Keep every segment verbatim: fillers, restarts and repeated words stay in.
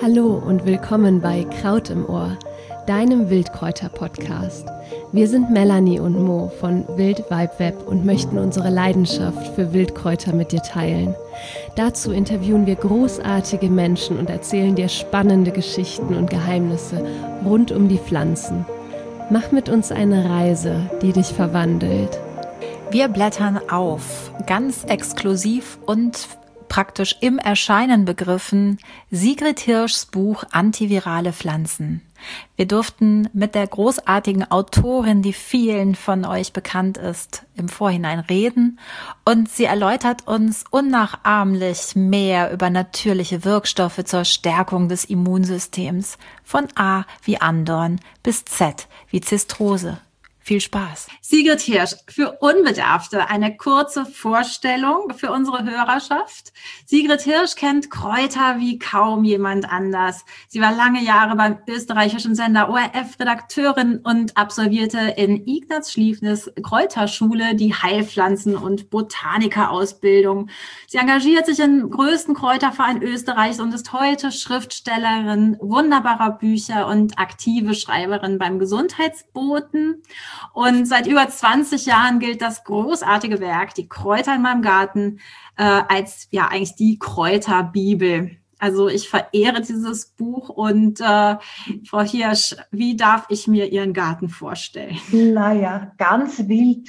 Hallo und willkommen bei Kraut im Ohr, deinem Wildkräuter-Podcast. Wir sind Melanie und Mo von Wild Vibe Web und möchten unsere Leidenschaft für Wildkräuter mit dir teilen. Dazu interviewen wir großartige Menschen und erzählen dir spannende Geschichten und Geheimnisse rund um die Pflanzen. Mach mit uns eine Reise, die dich verwandelt. Wir blättern auf, ganz exklusiv und praktisch im Erscheinen begriffen, Sigrid Hirschs Buch Antivirale Pflanzen. Wir durften mit der großartigen Autorin, die vielen von euch bekannt ist, im Vorhinein reden und sie erläutert uns unnachahmlich mehr über natürliche Wirkstoffe zur Stärkung des Immunsystems, von A wie Andorn bis Z wie Zistrose. Viel Spaß. Sigrid Hirsch, für Unbedarfte eine kurze Vorstellung für unsere Hörerschaft. Sigrid Hirsch kennt Kräuter wie kaum jemand anders. Sie war lange Jahre beim österreichischen Sender O R F Redakteurin und absolvierte in Ignaz Schlieffnes Kräuterschule die Heilpflanzen- und Botanikerausbildung. Sie engagiert sich im größten Kräuterverein Österreichs und ist heute Schriftstellerin wunderbarer Bücher und aktive Schreiberin beim Gesundheitsboten. Und seit über zwanzig Jahren gilt das großartige Werk, die Kräuter in meinem Garten, äh, als ja eigentlich die Kräuterbibel. Also ich verehre dieses Buch und äh, Frau Hirsch, wie darf ich mir Ihren Garten vorstellen? Naja, ganz wild.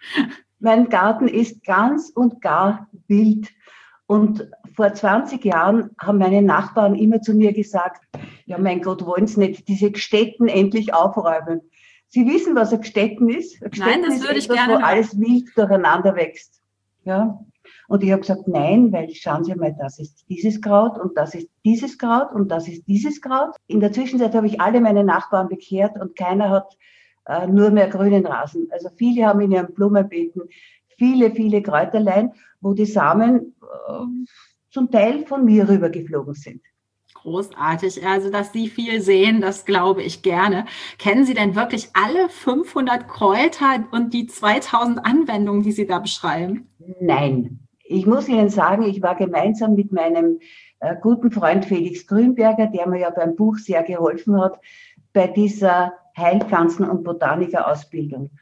Mein Garten ist ganz und gar wild. Und vor zwanzig Jahren haben meine Nachbarn immer zu mir gesagt, ja mein Gott, wollen Sie nicht diese Gstetten endlich aufräumen? Sie wissen, was ein Gstetten ist? Ein Gstetten Nein, das ist würde ich etwas, gerne wo hören. alles wild durcheinander wächst. Ja? Und ich habe gesagt, nein, weil schauen Sie mal, das ist dieses Kraut und das ist dieses Kraut und das ist dieses Kraut. In der Zwischenzeit habe ich alle meine Nachbarn bekehrt und keiner hat äh, nur mehr grünen Rasen. Also viele haben in ihren Blumenbeeten viele, viele Kräuterlein, wo die Samen äh, zum Teil von mir rübergeflogen sind. Großartig. Also, dass Sie viel sehen, das glaube ich gerne. Kennen Sie denn wirklich alle fünfhundert Kräuter und die zweitausend Anwendungen, die Sie da beschreiben? Nein. Ich muss Ihnen sagen, ich war gemeinsam mit meinem äh, guten Freund Felix Grünberger, der mir ja beim Buch sehr geholfen hat, bei dieser Heilpflanzen- und Botanikerausbildung.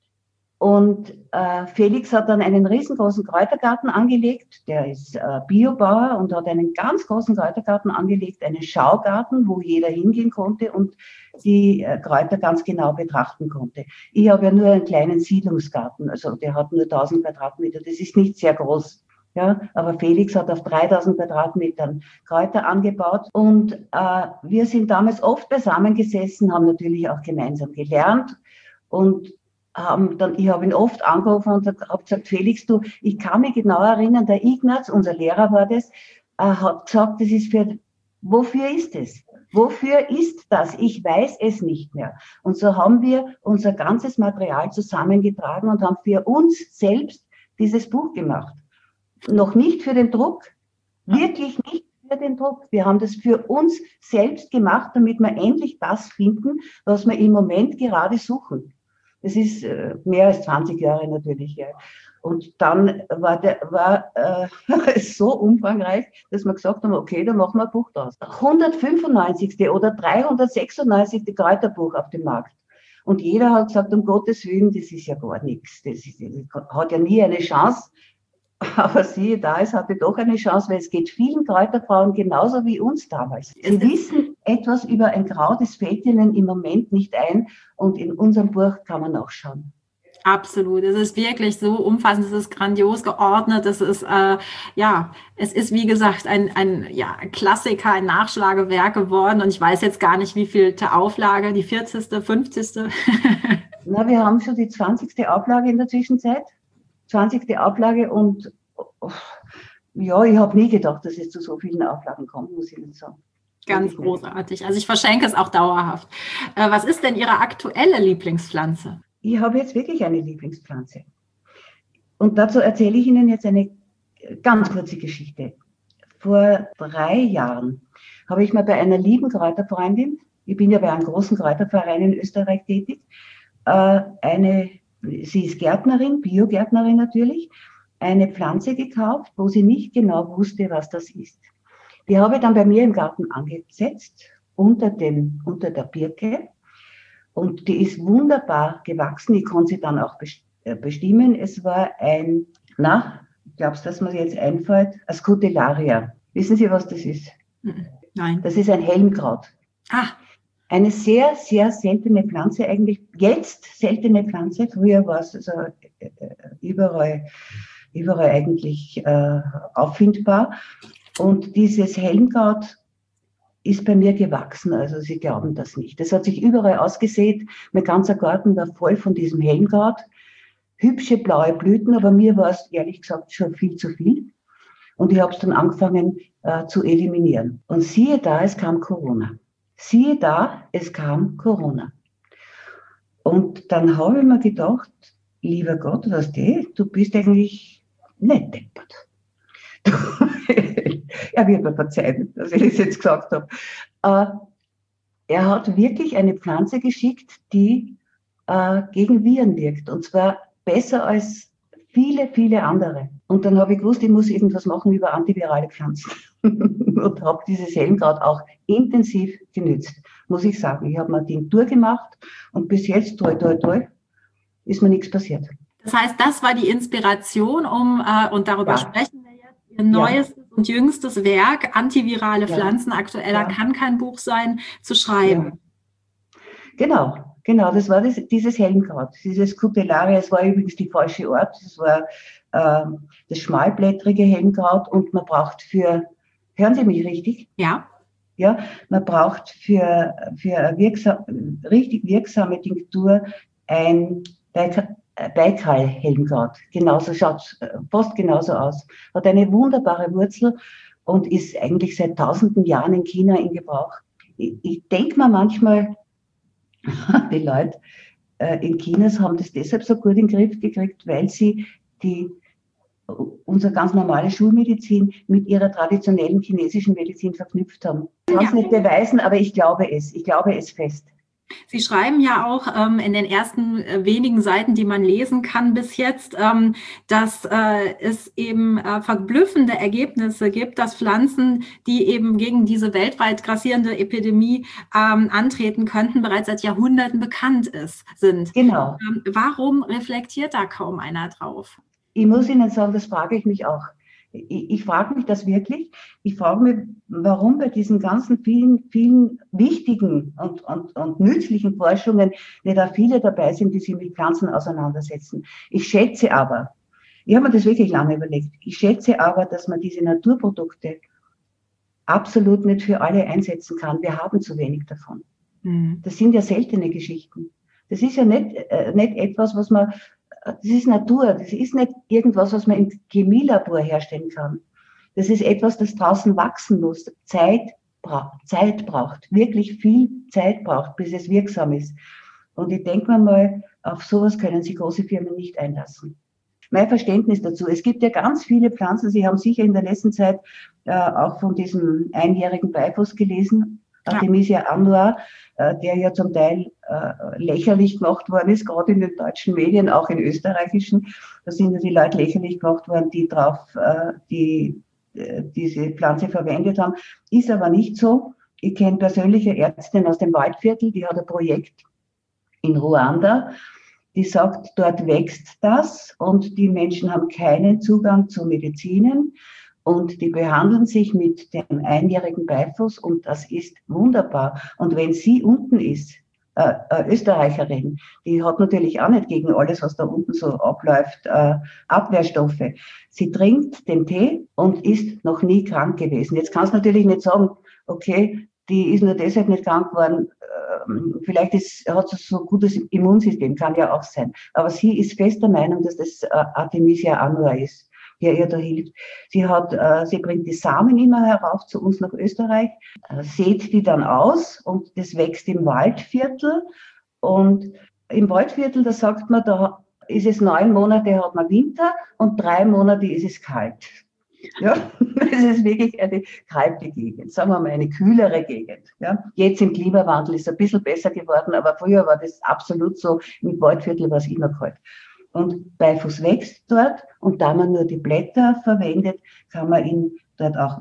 Und äh, Felix hat dann einen riesengroßen Kräutergarten angelegt. Der ist äh, Biobauer und hat einen ganz großen Kräutergarten angelegt, einen Schaugarten, wo jeder hingehen konnte und die äh, Kräuter ganz genau betrachten konnte. Ich habe ja nur einen kleinen Siedlungsgarten, also der hat nur tausend Quadratmeter. Das ist nicht sehr groß. Ja, aber Felix hat auf dreitausend Quadratmetern Kräuter angebaut und äh, wir sind damals oft beisammen gesessen, haben natürlich auch gemeinsam gelernt und haben dann, ich habe ihn oft angerufen und habe gesagt, Felix, du, ich kann mich genau erinnern, der Ignaz, unser Lehrer war das, äh, hat gesagt, das ist für, wofür ist es? Wofür ist das? Ich weiß es nicht mehr. Und so haben wir unser ganzes Material zusammengetragen und haben für uns selbst dieses Buch gemacht. Noch nicht für den Druck, wirklich nicht für den Druck. Wir haben das für uns selbst gemacht, damit wir endlich das finden, was wir im Moment gerade suchen. Das ist äh, mehr als zwanzig Jahre natürlich. Ja. Und dann war der war äh, so umfangreich, dass wir gesagt haben, okay, dann machen wir ein Buch draus. hundertfünfundneunzigste oder dreihundertsechsundneunzigste Kräuterbuch auf dem Markt. Und jeder hat gesagt, um Gottes Willen, das ist ja gar nichts. Das, ist, das hat ja nie eine Chance. Aber siehe da, es hatte doch eine Chance, weil es geht vielen Kräuterfrauen genauso wie uns damals. Sie wissen etwas über ein Kraut, das fällt ihnen im Moment nicht ein und in unserem Buch kann man nachschauen. Absolut. Es ist wirklich so umfassend, es ist grandios geordnet, es ist, äh, ja, es ist, wie gesagt, ein, ein, ja, ein Klassiker, ein Nachschlagewerk geworden und ich weiß jetzt gar nicht, wie viel Auflage, die vierzigste, fünfzigste Na, wir haben schon die zwanzigste Auflage in der Zwischenzeit. zwanzigste Auflage und ja, ich habe nie gedacht, dass es zu so vielen Auflagen kommt, muss ich nicht sagen. Ganz großartig. Also ich verschenke es auch dauerhaft. Äh, was ist denn Ihre aktuelle Lieblingspflanze? Ich habe jetzt wirklich eine Lieblingspflanze. Und dazu erzähle ich Ihnen jetzt eine ganz kurze Geschichte. Vor drei Jahren habe ich mal bei einer lieben Kräuterfreundin, ich bin ja bei einem großen Kräuterverein in Österreich tätig, eine Sie ist Gärtnerin, Biogärtnerin natürlich, eine Pflanze gekauft, wo sie nicht genau wusste, was das ist. Die habe ich dann bei mir im Garten angesetzt, unter, dem, unter der Birke. Und die ist wunderbar gewachsen. Ich konnte sie dann auch bestimmen. Es war ein, na, glaubst du, dass mir jetzt einfällt? Ein Scutellaria. Wissen Sie, was das ist? Nein. Das ist ein Helmkraut. Ah. Eine sehr, sehr seltene Pflanze eigentlich. Jetzt seltene Pflanze. Früher war es also überall, überall eigentlich äh, auffindbar. Und dieses Helmkraut ist bei mir gewachsen, also Sie glauben das nicht. Das hat sich überall ausgesät. Mein ganzer Garten war voll von diesem Helmkraut. Hübsche blaue Blüten, aber mir war es ehrlich gesagt schon viel zu viel. Und ich habe es dann angefangen äh, zu eliminieren. Und siehe da, es kam Corona. Siehe da, es kam Corona. Und dann habe ich mir gedacht, lieber Gott, was du, du bist eigentlich nicht deppert. Er wird mir verzeihen, dass ich das jetzt gesagt habe. Äh, er hat wirklich eine Pflanze geschickt, die äh, gegen Viren wirkt. Und zwar besser als viele, viele andere. Und dann habe ich gewusst, ich muss irgendwas machen über antivirale Pflanzen. Und habe dieses Helmkraut auch intensiv genützt, muss ich sagen. Ich habe mir die Tour gemacht und bis jetzt, toi, toi, toi, ist mir nichts passiert. Das heißt, das war die Inspiration, um, äh, und darüber ja. sprechen wir jetzt, Ihr neuestes ja. und jüngstes Werk, Antivirale ja. Pflanzen, aktueller ja. kann kein Buch sein, zu schreiben. Ja. Genau, genau, das war das, dieses Helmkraut, dieses Scutellaria, es war übrigens die falsche Art, das war äh, das schmalblättrige Helmkraut und man braucht für, hören Sie mich richtig? Ja. Ja, man braucht für, für eine wirksam, richtig wirksame Tinktur ein Baikal-Helmkraut. Genauso schaut fast genauso aus. Hat eine wunderbare Wurzel und ist eigentlich seit tausenden Jahren in China in Gebrauch. Ich, ich denke mir manchmal, die Leute äh, in China haben das deshalb so gut in den Griff gekriegt, weil sie die unsere ganz normale Schulmedizin mit ihrer traditionellen chinesischen Medizin verknüpft haben. Ich kann es ja. nicht beweisen, aber ich glaube es. Ich glaube es fest. Sie schreiben ja auch ähm, in den ersten äh, wenigen Seiten, die man lesen kann bis jetzt, ähm, dass äh, es eben äh, verblüffende Ergebnisse gibt, dass Pflanzen, die eben gegen diese weltweit grassierende Epidemie ähm, antreten könnten, bereits seit Jahrhunderten bekannt ist, sind. Genau. Ähm, warum reflektiert da kaum einer drauf? Ich muss Ihnen sagen, das frage ich mich auch. Ich, ich frage mich das wirklich. Ich frage mich, warum bei diesen ganzen vielen, vielen wichtigen und, und, und nützlichen Forschungen nicht auch viele dabei sind, die sich mit Pflanzen auseinandersetzen. Ich schätze aber, ich habe mir das wirklich lange überlegt, ich schätze aber, dass man diese Naturprodukte absolut nicht für alle einsetzen kann. Wir haben zu wenig davon. Mhm. Das sind ja seltene Geschichten. Das ist ja nicht, äh, nicht etwas, was man Das ist Natur, das ist nicht irgendwas, was man im Chemielabor herstellen kann. Das ist etwas, das draußen wachsen muss, Zeit, bra- Zeit braucht, wirklich viel Zeit braucht, bis es wirksam ist. Und ich denke mir mal, auf sowas können sich große Firmen nicht einlassen. Mein Verständnis dazu, es gibt ja ganz viele Pflanzen, Sie haben sicher in der letzten Zeit äh, auch von diesem einjährigen Beifuß gelesen, Artemisia annua, äh, der ja zum Teil äh, lächerlich gemacht worden ist, gerade in den deutschen Medien, auch in österreichischen. Da sind ja die Leute lächerlich gemacht worden, die drauf, äh, die äh, diese Pflanze verwendet haben. Ist aber nicht so. Ich kenne persönliche Ärztin aus dem Waldviertel, die hat ein Projekt in Ruanda, die sagt, dort wächst das und die Menschen haben keinen Zugang zu Medizinen. Und die behandeln sich mit dem einjährigen Beifuß und das ist wunderbar. Und wenn sie unten ist, äh, äh, Österreicherin, die hat natürlich auch nicht gegen alles, was da unten so abläuft, äh, Abwehrstoffe. Sie trinkt den Tee und ist noch nie krank gewesen. Jetzt kannst du natürlich nicht sagen, okay, die ist nur deshalb nicht krank geworden, äh, vielleicht ist, hat sie so ein gutes Immunsystem, kann ja auch sein. Aber sie ist fest der Meinung, dass das äh, Artemisia annua ist, der ihr da hilft. Sie hat, äh, sie bringt die Samen immer herauf zu uns nach Österreich, äh, sät die dann aus und das wächst im Waldviertel. Und im Waldviertel, da sagt man, da ist es neun Monate, hat man Winter und drei Monate ist es kalt. Ja, es ist wirklich eine kalte Gegend, sagen wir mal eine kühlere Gegend. Ja, jetzt im Klimawandel ist es ein bisschen besser geworden, aber früher war das absolut so, im Waldviertel war es immer kalt. Und Beifuß wächst dort und da man nur die Blätter verwendet, kann man ihn dort auch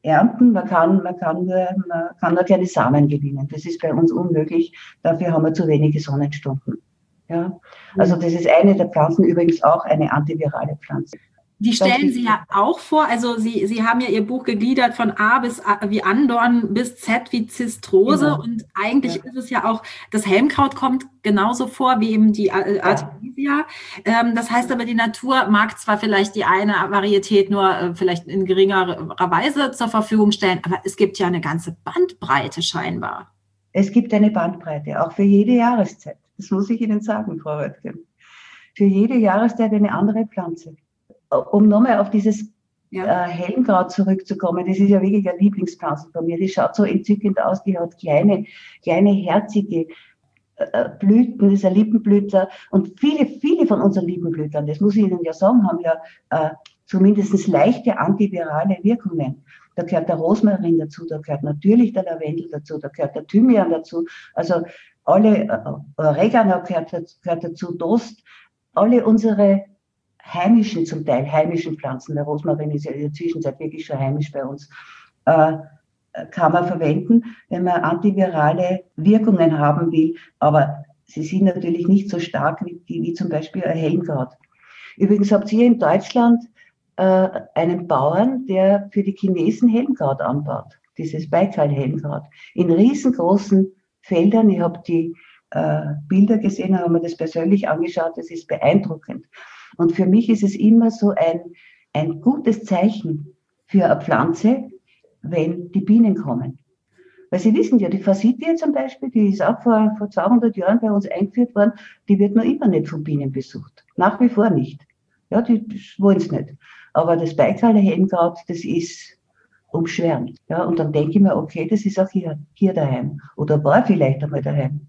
ernten, man kann, man kann nur, man kann nur keine Samen gewinnen. Das ist bei uns unmöglich. Dafür haben wir zu wenige Sonnenstunden. Ja, also das ist eine der Pflanzen, übrigens auch eine antivirale Pflanze. Die stellen Sie ja auch vor, also Sie, Sie haben ja Ihr Buch gegliedert von A bis A wie Andorn bis Z wie Zistrose, genau. Und eigentlich ja. ist es ja auch, das Helmkraut kommt genauso vor wie eben die Artemisia. Ja. Ähm, das heißt aber, die Natur mag zwar vielleicht die eine Varietät nur äh, vielleicht in geringerer Weise zur Verfügung stellen, aber es gibt ja eine ganze Bandbreite scheinbar. Es gibt eine Bandbreite, auch für jede Jahreszeit. Das muss ich Ihnen sagen, Frau Röttgen. Für jede Jahreszeit eine andere Pflanze. Um nochmal auf dieses ja. äh, Helmkraut zurückzukommen, das ist ja wirklich eine Lieblingspflanze von mir. Die schaut so entzückend aus, die hat kleine, kleine herzige äh, Blüten, das ist ein Lippenblütler. Und viele, viele von unseren Lippenblütlern, das muss ich Ihnen ja sagen, haben ja äh, zumindest leichte antivirale Wirkungen. Da gehört der Rosmarin dazu, da gehört natürlich der Lavendel dazu, da gehört der Thymian dazu. Also alle, äh, Oregano gehört, gehört dazu, Dost, alle unsere heimischen, zum Teil heimischen Pflanzen, der Rosmarin ist ja in der Zwischenzeit wirklich schon heimisch bei uns, äh, kann man verwenden, wenn man antivirale Wirkungen haben will, aber sie sind natürlich nicht so stark wie, wie zum Beispiel ein Helmkraut. Übrigens habt ihr in Deutschland äh, einen Bauern, der für die Chinesen Helmkraut anbaut, dieses Baikal-Helmkraut, in riesengroßen Feldern. Ich habe die äh, Bilder gesehen, habe mir das persönlich angeschaut, das ist beeindruckend. Und für mich ist es immer so ein, ein gutes Zeichen für eine Pflanze, wenn die Bienen kommen. Weil Sie wissen ja, die Forsythia zum Beispiel, die ist auch vor, vor zweihundert Jahren bei uns eingeführt worden, die wird noch immer nicht von Bienen besucht. Nach wie vor nicht. Ja, die wollen es nicht. Aber das Baikaler Helmkraut, das ist umschwärmt. Ja, und dann denke ich mir, okay, das ist auch hier, hier daheim. Oder war vielleicht einmal daheim.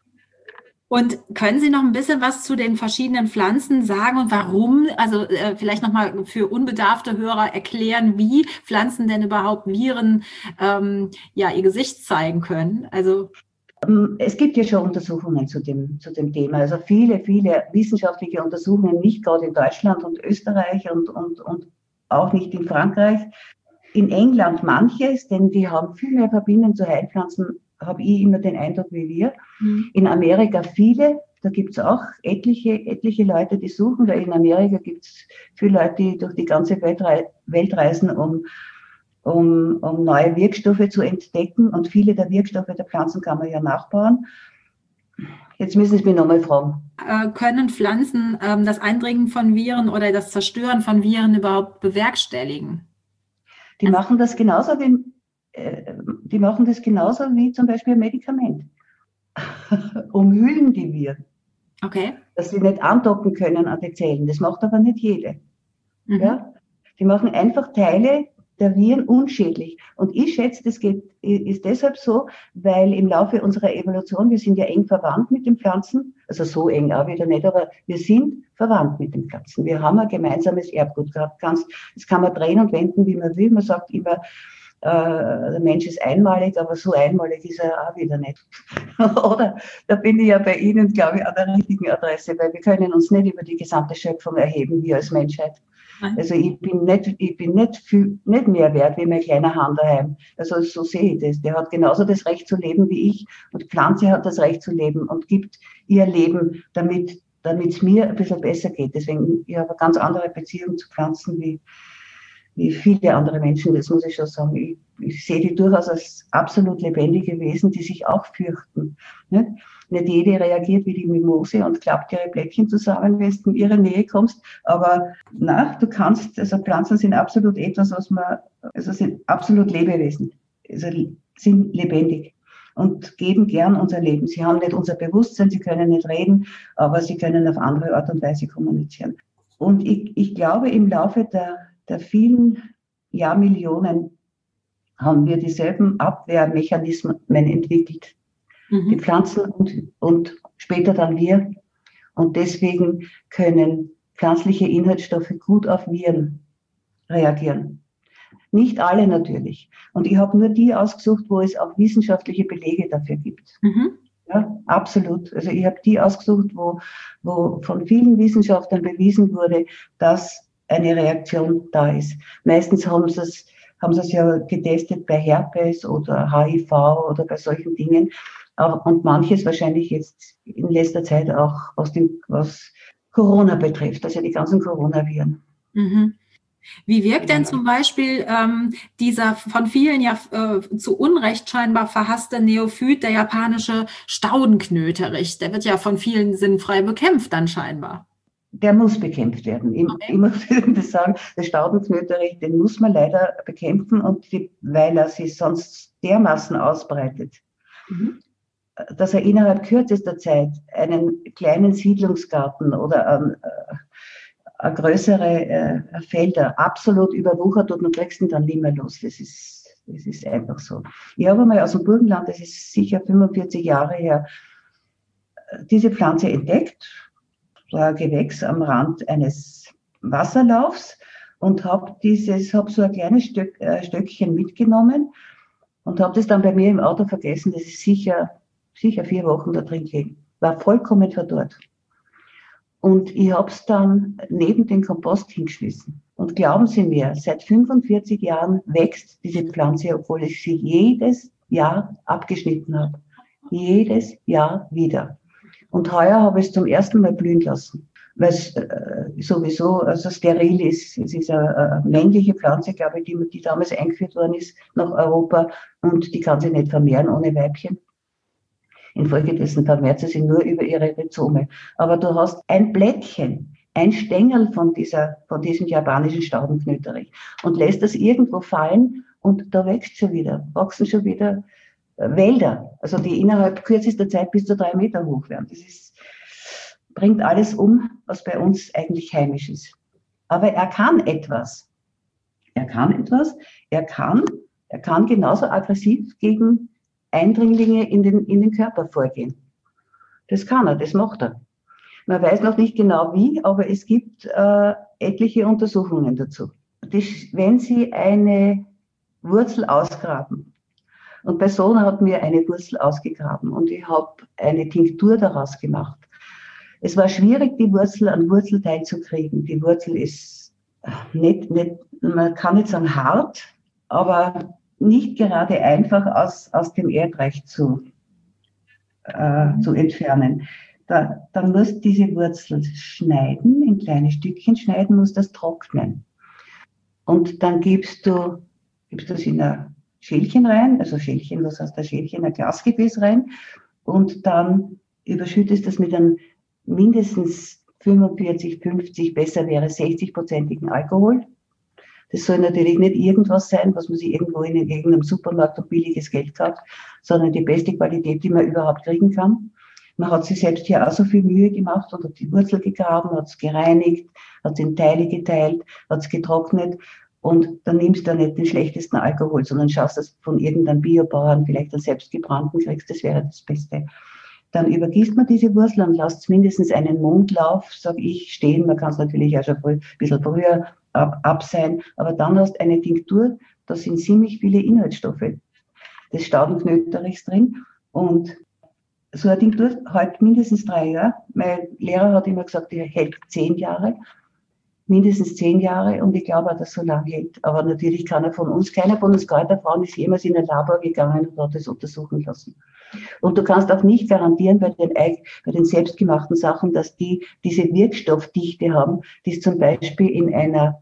Und können Sie noch ein bisschen was zu den verschiedenen Pflanzen sagen und warum, also äh, vielleicht nochmal für unbedarfte Hörer erklären, wie Pflanzen denn überhaupt Viren ähm, ja ihr Gesicht zeigen können? Also es gibt ja schon Untersuchungen zu dem, zu dem Thema, also viele, viele wissenschaftliche Untersuchungen, nicht gerade in Deutschland und Österreich und, und, und auch nicht in Frankreich. In England manches, denn die haben viel mehr Verbindung zu Heilpflanzen, habe ich immer den Eindruck wie wir. Mhm. In Amerika viele, da gibt es auch etliche, etliche Leute, die suchen, weil in Amerika gibt es viele Leute, die durch die ganze Welt, rei- Welt reisen, um, um, um neue Wirkstoffe zu entdecken. Und viele der Wirkstoffe der Pflanzen kann man ja nachbauen. Jetzt müssen Sie mich nochmal fragen. Äh, können Pflanzen ähm, das Eindringen von Viren oder das Zerstören von Viren überhaupt bewerkstelligen? Die also, machen das genauso wie Die machen das genauso wie zum Beispiel ein Medikament. Umhüllen die Viren. Okay. Dass sie nicht andocken können an die Zellen. Das macht aber nicht jede. Mhm. Ja? Die machen einfach Teile der Viren unschädlich. Und ich schätze, das geht, ist deshalb so, weil im Laufe unserer Evolution, wir sind ja eng verwandt mit den Pflanzen, also so eng auch wieder nicht, aber wir sind verwandt mit den Pflanzen. Wir haben ein gemeinsames Erbgut gehabt. Das kann man drehen und wenden, wie man will. Man sagt immer, Uh, der Mensch ist einmalig, aber so einmalig ist er auch wieder nicht. Oder da bin ich ja bei Ihnen, glaube ich, an der richtigen Adresse, weil wir können uns nicht über die gesamte Schöpfung erheben, wir als Menschheit. Nein. Also ich bin nicht, ich bin nicht viel, nicht mehr wert wie mein kleiner Hahn daheim. Also so sehe ich das. Der hat genauso das Recht zu leben wie ich und die Pflanze hat das Recht zu leben und gibt ihr Leben, damit damit es mir ein bisschen besser geht. Deswegen, ich habe eine ganz andere Beziehung zu Pflanzen wie wie viele andere Menschen, das muss ich schon sagen. Ich, ich sehe die durchaus als absolut lebendige Wesen, die sich auch fürchten. Nicht, nicht jede reagiert wie die Mimose und klappt ihre Blättchen zusammen, wenn du in ihre Nähe kommst. Aber na, du kannst, also Pflanzen sind absolut etwas, was man, also sind absolut Lebewesen, also sind lebendig und geben gern unser Leben. Sie haben nicht unser Bewusstsein, sie können nicht reden, aber sie können auf andere Art und Weise kommunizieren. Und ich, ich glaube, im Laufe der der vielen Jahrmillionen haben wir dieselben Abwehrmechanismen entwickelt. Mhm. Die Pflanzen und, und später dann wir. Und deswegen können pflanzliche Inhaltsstoffe gut auf Viren reagieren. Nicht alle natürlich. Und ich habe nur die ausgesucht, wo es auch wissenschaftliche Belege dafür gibt. Mhm. Ja, absolut. Also ich habe die ausgesucht, wo, wo von vielen Wissenschaftlern bewiesen wurde, dass eine Reaktion da ist. Meistens haben sie es, haben sie es ja getestet bei Herpes oder H I V oder bei solchen Dingen. Und manches wahrscheinlich jetzt in letzter Zeit auch was, den, was Corona betrifft, also die ganzen Coronaviren. Mhm. Wie wirkt denn zum Beispiel ähm, dieser von vielen ja äh, zu Unrecht scheinbar verhasste Neophyt, der japanische Staudenknöterich? Der wird ja von vielen sinnfrei bekämpft dann scheinbar. Der muss bekämpft werden. Ich, okay. ich muss das sagen, der Staudenknöterich, den muss man leider bekämpfen, und die, weil er sich sonst dermaßen ausbreitet, mhm. dass er innerhalb kürzester Zeit einen kleinen Siedlungsgarten oder ein, äh, größere äh, Felder absolut überwuchert, und du kriegst ihn dann nicht mehr los. Das ist, das ist einfach so. Ich habe einmal aus dem Burgenland, das ist sicher fünfundvierzig Jahre her, diese Pflanze entdeckt, so ein Gewächs am Rand eines Wasserlaufs, und habe dieses, habe so ein kleines Stück, äh, Stöckchen mitgenommen und habe das dann bei mir im Auto vergessen. Das ist sicher, sicher vier Wochen da drin gelegen. War vollkommen verdorrt. Und ich habe es dann neben den Kompost hingeschmissen. Und glauben Sie mir, seit fünfundvierzig Jahren wächst diese Pflanze, obwohl ich sie jedes Jahr abgeschnitten habe. Jedes Jahr wieder. Und heuer habe ich es zum ersten Mal blühen lassen, weil es äh, sowieso also steril ist. Es ist eine, eine männliche Pflanze, glaube ich, die, die damals eingeführt worden ist nach Europa, und die kann sich nicht vermehren ohne Weibchen. Infolgedessen vermehrt sie sich nur über ihre Rhizome. Aber du hast ein Blättchen, ein Stängel von, dieser, von diesem japanischen Staudenknöterich und lässt das irgendwo fallen, und da wächst schon wieder, wachsen schon wieder Wälder, also die innerhalb kürzester Zeit bis zu drei Meter hoch werden. Das ist, bringt alles um, was bei uns eigentlich heimisch ist. Aber er kann etwas. Er kann etwas. Er kann, er kann genauso aggressiv gegen Eindringlinge in den, in den Körper vorgehen. Das kann er, das macht er. Man weiß noch nicht genau wie, aber es gibt äh, etliche Untersuchungen dazu. Das, wenn Sie eine Wurzel ausgraben, und bei Sohn hat mir eine Wurzel ausgegraben und ich habe eine Tinktur daraus gemacht. Es war schwierig, die Wurzel an Wurzelteil zu kriegen. Die Wurzel ist nicht, nicht, man kann nicht sagen hart, aber nicht gerade einfach aus, aus dem Erdreich zu, äh, zu entfernen. Da, dann musst du diese Wurzel schneiden, in kleine Stückchen schneiden, musst das trocknen. Und dann gibst du, gibst du es in eine Schälchen rein, also Schälchen, was heißt das Schälchen, ein Glasgefäß rein, und dann überschüttest das mit einem mindestens fünfundvierzig, fünfzig, besser wäre sechzig-prozentigen Alkohol. Das soll natürlich nicht irgendwas sein, was man sich irgendwo in irgendeinem Supermarkt um billiges Geld kauft, sondern die beste Qualität, die man überhaupt kriegen kann. Man hat sich selbst hier auch so viel Mühe gemacht und hat die Wurzel gegraben, hat es gereinigt, hat es in Teile geteilt, hat es getrocknet. Und dann nimmst du nicht den schlechtesten Alkohol, sondern schaust, dass von irgendeinem Biobauern vielleicht einen selbstgebrannten kriegst, das wäre das Beste. Dann übergießt man diese Wurzel und lasst mindestens einen Mondlauf, sage ich, stehen. Man kann es natürlich auch schon früh, ein bisschen früher ab, ab sein, aber dann hast du eine Tinktur, da sind ziemlich viele Inhaltsstoffe des Staudenknöterichs drin, und so eine Tinktur hält mindestens drei Jahre. Mein Lehrer hat immer gesagt, die hält zehn Jahre. Mindestens zehn Jahre, und ich glaube auch, dass so lange hält. Aber natürlich kann er von uns, keiner von uns Kräuterfrauen ist jemals in ein Labor gegangen und hat das untersuchen lassen. Und du kannst auch nicht garantieren bei den, bei den selbstgemachten Sachen, dass die diese Wirkstoffdichte haben, die es zum Beispiel in einer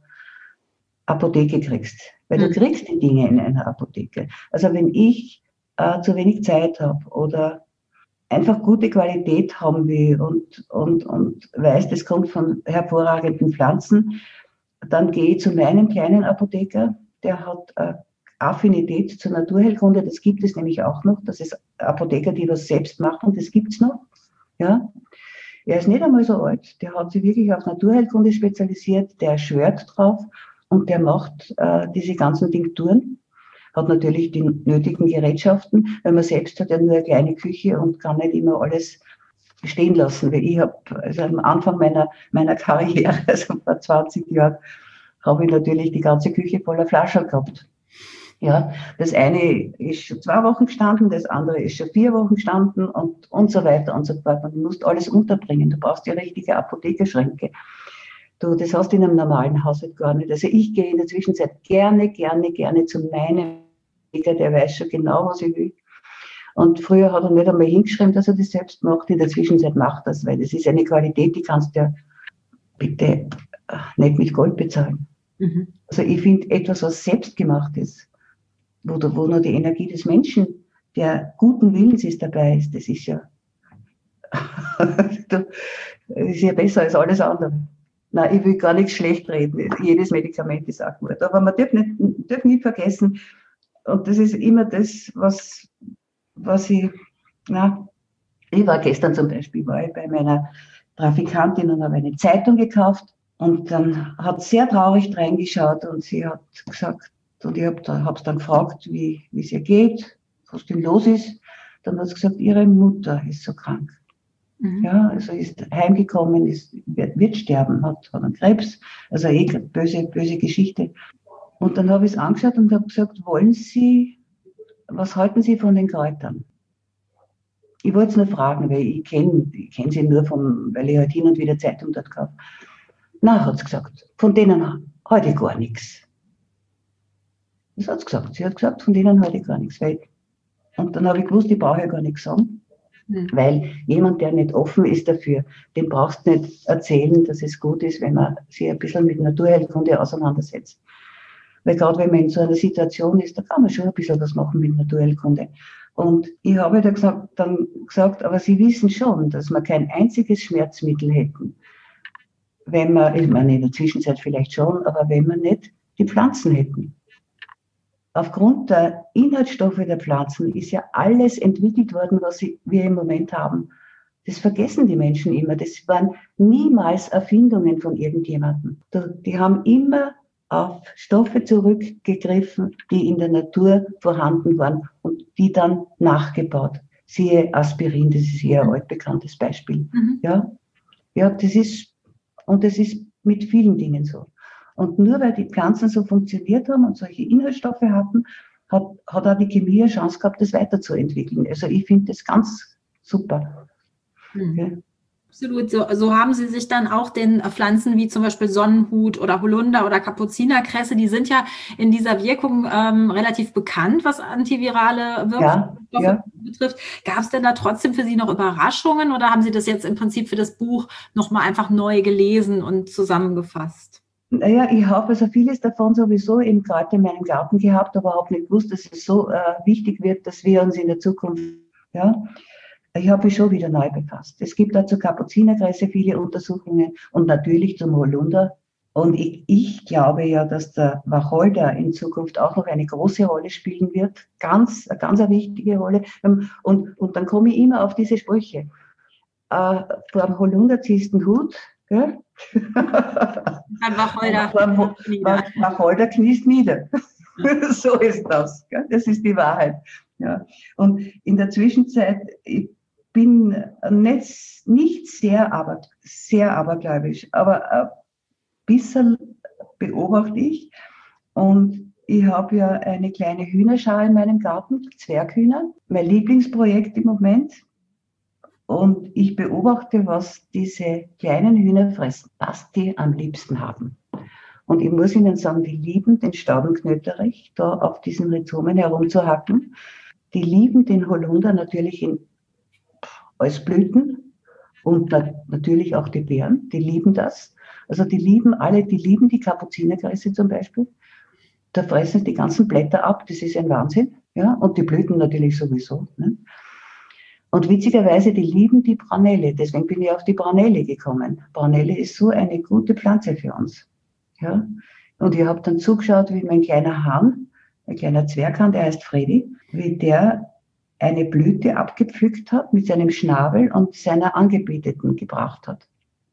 Apotheke kriegst. Weil du kriegst die Dinge in einer Apotheke. Also wenn ich äh, zu wenig Zeit habe oder einfach gute Qualität haben will und, und, und weiß, das kommt von hervorragenden Pflanzen, dann gehe ich zu meinem kleinen Apotheker, der hat äh, Affinität zur Naturheilkunde, das gibt es nämlich auch noch, das ist Apotheker, die was selbst machen, das gibt es noch. Ja. Er ist nicht einmal so alt, der hat sich wirklich auf Naturheilkunde spezialisiert, der schwört drauf und der macht äh, diese ganzen Tinkturen. Hat natürlich die nötigen Gerätschaften, weil man selbst hat ja nur eine kleine Küche und kann nicht immer alles stehen lassen. Weil ich habe, also am Anfang meiner, meiner Karriere, also vor zwanzig Jahren, habe ich natürlich die ganze Küche voller Flaschen gehabt. Ja, das eine ist schon zwei Wochen gestanden, das andere ist schon vier Wochen gestanden und, und so weiter und so fort. Und du musst alles unterbringen. Du brauchst ja richtige Apothekerschränke. Du, das hast du in einem normalen Haushalt gar nicht. Also ich gehe in der Zwischenzeit gerne, gerne, gerne zu meinem Pfleger, der weiß schon genau, was ich will. Und früher hat er nicht einmal hingeschrieben, dass er das selbst macht. In der Zwischenzeit macht das, weil das ist eine Qualität, die kannst du ja bitte nicht mit Gold bezahlen. Mhm. Also ich finde, etwas, was selbst gemacht ist, wo, wo nur die Energie des Menschen, der guten Willens ist dabei ist, das ist ja, das ist ja besser als alles andere. Nein, ich will gar nichts schlecht reden. Jedes Medikament ist auch gut. Aber man darf nicht, darf nicht vergessen, und das ist immer das, was, was ich, na, ich war gestern zum Beispiel, war ich bei meiner Trafikantin und habe eine Zeitung gekauft und dann hat sie sehr traurig reingeschaut und sie hat gesagt, und ich habe es dann gefragt, wie es ihr geht, was denn los ist. Dann hat sie gesagt, ihre Mutter ist so krank. Mhm. Ja, also ist heimgekommen, ist, wird, wird sterben, hat, hat einen Krebs, also eh böse, böse Geschichte. Und dann habe ich es angeschaut und habe gesagt, wollen Sie, was halten Sie von den Kräutern? Ich wollte es nur fragen, weil ich kenne ich kenn sie nur, vom, weil ich halt hin und wieder Zeitung dort kaufe. Na, hat sie gesagt, von denen halte ich gar nichts. Das hat sie gesagt. Sie hat gesagt, von denen halte ich gar nichts. Weil, und dann habe ich gewusst, ich brauche ja gar nichts sagen. Mhm. Weil jemand, der nicht offen ist dafür, dem brauchst du nicht erzählen, dass es gut ist, wenn man sich ein bisschen mit Naturheilkunde auseinandersetzt. Weil gerade wenn man in so einer Situation ist, da kann man schon ein bisschen was machen mit Naturheilkunde. Und ich habe da gesagt, dann gesagt, aber Sie wissen schon, dass wir kein einziges Schmerzmittel hätten, wenn wir, ich meine in der Zwischenzeit vielleicht schon, aber wenn wir nicht die Pflanzen hätten. Aufgrund der Inhaltsstoffe der Pflanzen ist ja alles entwickelt worden, was wir im Moment haben. Das vergessen die Menschen immer. Das waren niemals Erfindungen von irgendjemandem. Die haben immer auf Stoffe zurückgegriffen, die in der Natur vorhanden waren und die dann nachgebaut. Siehe Aspirin, das ist eher ein altbekanntes Beispiel. Mhm. Ja, ja, das ist, und das ist mit vielen Dingen so. Und nur weil die Pflanzen so funktioniert haben und solche Inhaltsstoffe hatten, hat, hat auch die Chemie eine Chance gehabt, das weiterzuentwickeln. Also ich finde das ganz super. Mhm. Ja. Absolut. So, so haben Sie sich dann auch den Pflanzen wie zum Beispiel Sonnenhut oder Holunder oder Kapuzinerkresse, die sind ja in dieser Wirkung ähm, relativ bekannt, was antivirale Wirkstoffe ja, ja. betrifft. Gab es denn da trotzdem für Sie noch Überraschungen oder haben Sie das jetzt im Prinzip für das Buch nochmal einfach neu gelesen und zusammengefasst? Naja, ich habe also vieles davon sowieso eben gerade in meinem Garten gehabt, aber auch nicht gewusst, dass es so äh, wichtig wird, dass wir uns in der Zukunft, ja, ich habe mich schon wieder neu befasst. Es gibt dazu Kapuzinerkresse viele Untersuchungen und natürlich zum Holunder. Und ich, ich glaube ja, dass der Wacholder in Zukunft auch noch eine große Rolle spielen wird. Ganz, eine ganz eine wichtige Rolle. Und, und dann komme ich immer auf diese Sprüche. Äh, vor dem Holunder ziehst du den Hut, gell? Ein Wacholder. Wacholder kniest nieder. So ist das. Gell? Das ist die Wahrheit. Ja. Und in der Zwischenzeit, ich bin nicht, nicht sehr, aber, sehr abergläubisch, aber ein bisschen beobachte ich. Und ich habe ja eine kleine Hühnerschar in meinem Garten, Zwerghühner, mein Lieblingsprojekt im Moment. Und ich beobachte, was diese kleinen Hühner fressen, was die am liebsten haben. Und ich muss Ihnen sagen, die lieben den Staudenknöterich, da auf diesen Rhizomen herumzuhacken. Die lieben den Holunder natürlich in, als Blüten und na, natürlich auch die Beeren, die lieben das. Also die lieben alle, die lieben die Kapuzinerkresse zum Beispiel. Da fressen sie die ganzen Blätter ab, das ist ein Wahnsinn. Ja? Und die Blüten natürlich sowieso. Ne? Und witzigerweise, die lieben die Branelle, deswegen bin ich auf die Branelle gekommen. Branelle ist so eine gute Pflanze für uns. Ja? Und ich habe dann zugeschaut, wie mein kleiner Hahn, ein kleiner Zwerghahn, der heißt Freddy, wie der eine Blüte abgepflückt hat mit seinem Schnabel und seiner Angebeteten gebracht hat.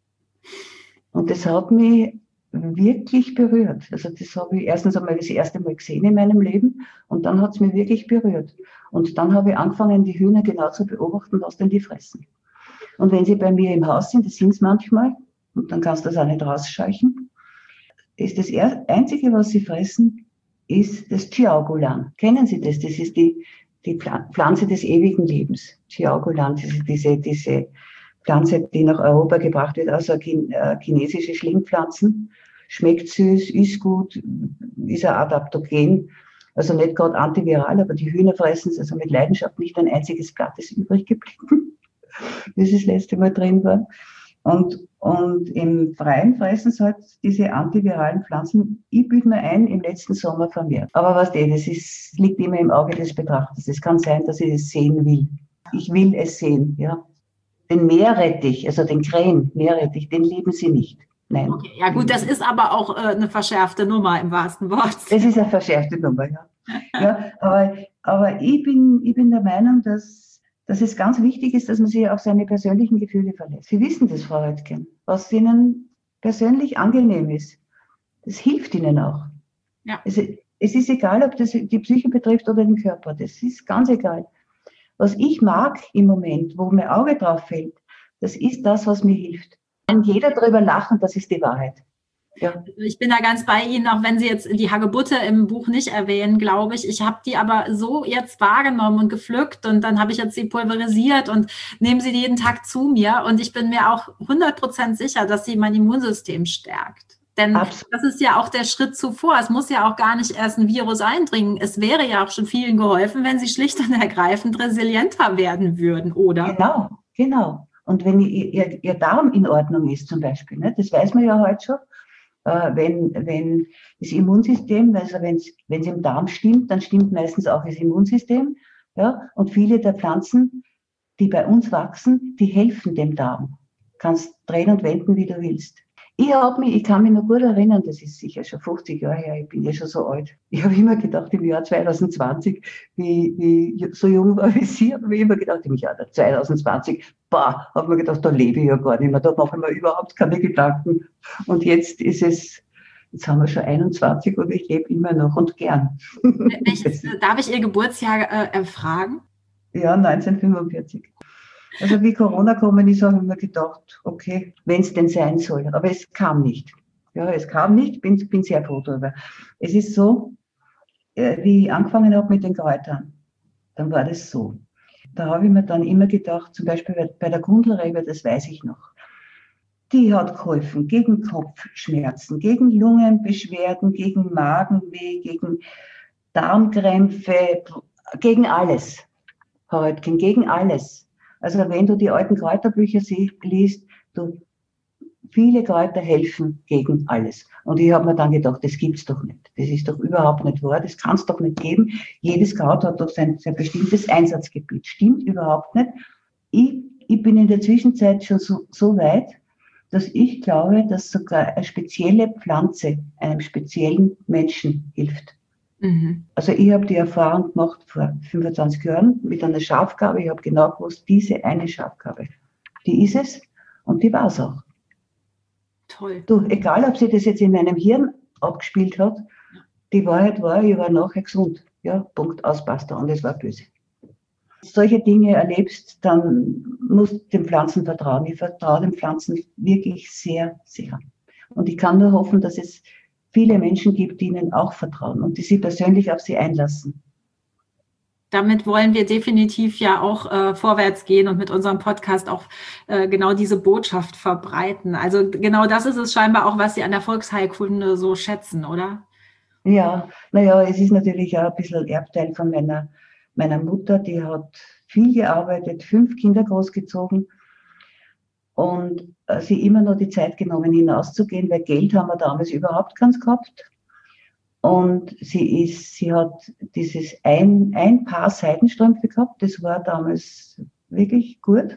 Und das hat mich wirklich berührt. Also das habe ich erstens einmal das erste Mal gesehen in meinem Leben und dann hat es mich wirklich berührt. Und dann habe ich angefangen, die Hühner genau zu beobachten, was denn die fressen. Und wenn sie bei mir im Haus sind, das sind es manchmal, und dann kannst du das auch nicht rausscheuchen, ist das Einzige, was sie fressen, ist das Chiaogulan. Kennen Sie das? Das ist die, die Pflanze des ewigen Lebens. Chiaogulan, diese, diese, diese Pflanze, die nach Europa gebracht wird, also chinesische Schlingpflanzen. Schmeckt süß, ist gut, ist ein Adaptogen. Also nicht gerade antiviral, aber die Hühner fressen es also mit Leidenschaft. Nicht ein einziges Blatt ist übrig geblieben, bis das letzte Mal drin war. Und, und im Freien fressen sie halt diese antiviralen Pflanzen, ich bilde mir ein, im letzten Sommer vermehrt. Aber was eh, das ist, liegt immer im Auge des Betrachters. Es kann sein, dass ich es sehen will. Ich will es sehen, ja. Den Meerrettich, also den Krähen, Meerrettich, den lieben sie nicht. Nein. Okay, ja gut, das ist aber auch äh, eine verschärfte Nummer im wahrsten Wort. Das ist eine verschärfte Nummer, ja. ja aber, aber ich bin, ich bin der Meinung, dass, dass es ganz wichtig ist, dass man sich auf seine persönlichen Gefühle verlässt. Sie wissen das, Frau Röttgen, was Ihnen persönlich angenehm ist. Das hilft Ihnen auch. Ja. Es, es ist egal, ob das die Psyche betrifft oder den Körper. Das ist ganz egal. Was ich mag im Moment, wo mein Auge drauf fällt, das ist das, was mir hilft. Kann jeder darüber lachen, das ist die Wahrheit. Ja. Ich bin da ganz bei Ihnen, auch wenn Sie jetzt die Hagebutte im Buch nicht erwähnen, glaube ich. Ich habe die aber so jetzt wahrgenommen und gepflückt und dann habe ich jetzt sie pulverisiert und nehme sie jeden Tag zu mir und ich bin mir auch hundert Prozent sicher, dass sie mein Immunsystem stärkt. Denn Absolut. Das ist ja auch der Schritt zuvor. Es muss ja auch gar nicht erst ein Virus eindringen. Es wäre ja auch schon vielen geholfen, wenn sie schlicht und ergreifend resilienter werden würden, oder? Genau, genau. Und wenn ihr, ihr Darm in Ordnung ist zum Beispiel, ne, das weiß man ja heute schon, äh, wenn, wenn das Immunsystem, also wenn es im Darm stimmt, dann stimmt meistens auch das Immunsystem. Ja, und viele der Pflanzen, die bei uns wachsen, die helfen dem Darm. Kannst drehen und wenden, wie du willst. Ich, hab mich, ich kann mich noch gut erinnern, das ist sicher schon fünfzig Jahre her, ich bin ja schon so alt. Ich habe immer gedacht, im Jahr zwanzig zwanzig, wie, wie so jung war wie Sie, habe ich immer gedacht, im Jahr zwanzig zwanzig, bah, habe mir gedacht, da lebe ich ja gar nicht mehr, da mache ich mir überhaupt keine Gedanken. Und jetzt ist es, jetzt haben wir schon einundzwanzig und ich lebe immer noch und gern. Welches, darf ich Ihr Geburtsjahr äh, erfragen? Ja, neunzehnhundertfünfundvierzig. Also wie Corona gekommen ist, habe ich mir gedacht, okay, wenn es denn sein soll. Aber es kam nicht. Ja, es kam nicht, ich bin, bin sehr froh darüber. Es ist so, wie ich angefangen habe mit den Kräutern, dann war das so. Da habe ich mir dann immer gedacht, zum Beispiel bei der Gundelrebe, das weiß ich noch, die hat geholfen gegen Kopfschmerzen, gegen Lungenbeschwerden, gegen Magenweh, gegen Darmkrämpfe, gegen alles. Heute, gegen alles. Also wenn du die alten Kräuterbücher liest, du, viele Kräuter helfen gegen alles. Und ich habe mir dann gedacht, das gibt's doch nicht. Das ist doch überhaupt nicht wahr. Das kann es doch nicht geben. Jedes Kraut hat doch sein, sein bestimmtes Einsatzgebiet. Stimmt überhaupt nicht. Ich, ich bin in der Zwischenzeit schon so, so weit, dass ich glaube, dass sogar eine spezielle Pflanze einem speziellen Menschen hilft. Mhm. Also ich habe die Erfahrung gemacht vor fünfundzwanzig Jahren mit einer Schafgabe. Ich habe genau gewusst, diese eine Schafgabe, die ist es und die war es auch. Toll. Du, egal, ob sie das jetzt in meinem Hirn abgespielt hat, die Wahrheit war, ich war nachher gesund. Ja, Punkt, aus, basta, und es war böse. Wenn du solche Dinge erlebst, dann musst du den Pflanzen vertrauen. Ich vertraue den Pflanzen wirklich sehr, sehr. Und ich kann nur hoffen, dass es viele Menschen gibt, die ihnen auch vertrauen und die sich persönlich auf sie einlassen. Damit wollen wir definitiv ja auch äh, vorwärts gehen und mit unserem Podcast auch äh, genau diese Botschaft verbreiten. Also genau das ist es scheinbar auch, was Sie an der Volksheilkunde so schätzen, oder? Ja, naja, es ist natürlich auch ein bisschen Erbteil von meiner, meiner Mutter, die hat viel gearbeitet, fünf Kinder großgezogen und äh, sie immer noch die Zeit genommen, hinauszugehen, weil Geld haben wir damals überhaupt keins gehabt. Und sie ist, sie hat dieses ein, ein Paar Seidenstrümpfe gehabt, das war damals wirklich gut.